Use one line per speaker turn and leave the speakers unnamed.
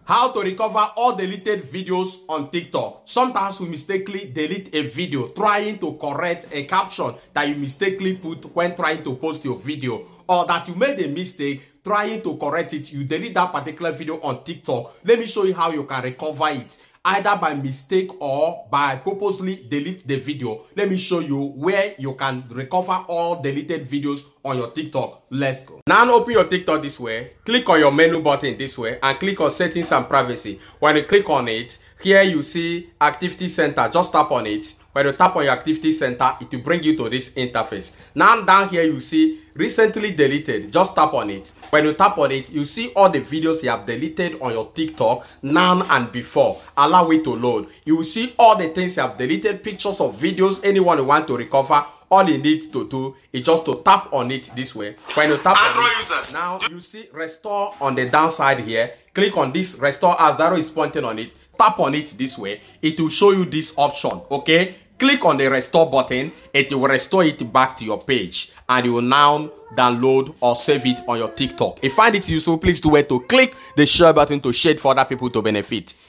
How to recover all deleted videos on TikTok. Sometimes we mistakenly delete a video trying to correct a caption that you mistakenly put when trying to post your video, or that you made a mistake trying to correct it. You delete that particular video on TikTok. Let me show you how you can recover it, either by mistake or by purposely delete the video. Let me show you where you can recover all deleted videos on your TikTok. Let's go. Now open your TikTok this way, click on your menu button this way, and click on settings and privacy. When you click on it, here you see activity center. Just tap on it. When you tap on your activity center, it will bring you to this interface. Now down here you see recently deleted. Just tap on it. When you tap on it, you see all the videos you have deleted on your TikTok now and before. Allow it to load. You will see all the things you have deleted, pictures of videos, anyone you want to recover. All you need to do is just to tap on it this way. When you tap on it, now you see restore on the downside here. Click on this restore as the arrow is pointing on it. Tap on it this way. It will show you this option. Okay, click on the restore button. It will restore it back to your page, and you will now download or save it on your TikTok. If you find it useful, please do it to click the share button to share it for other people to benefit.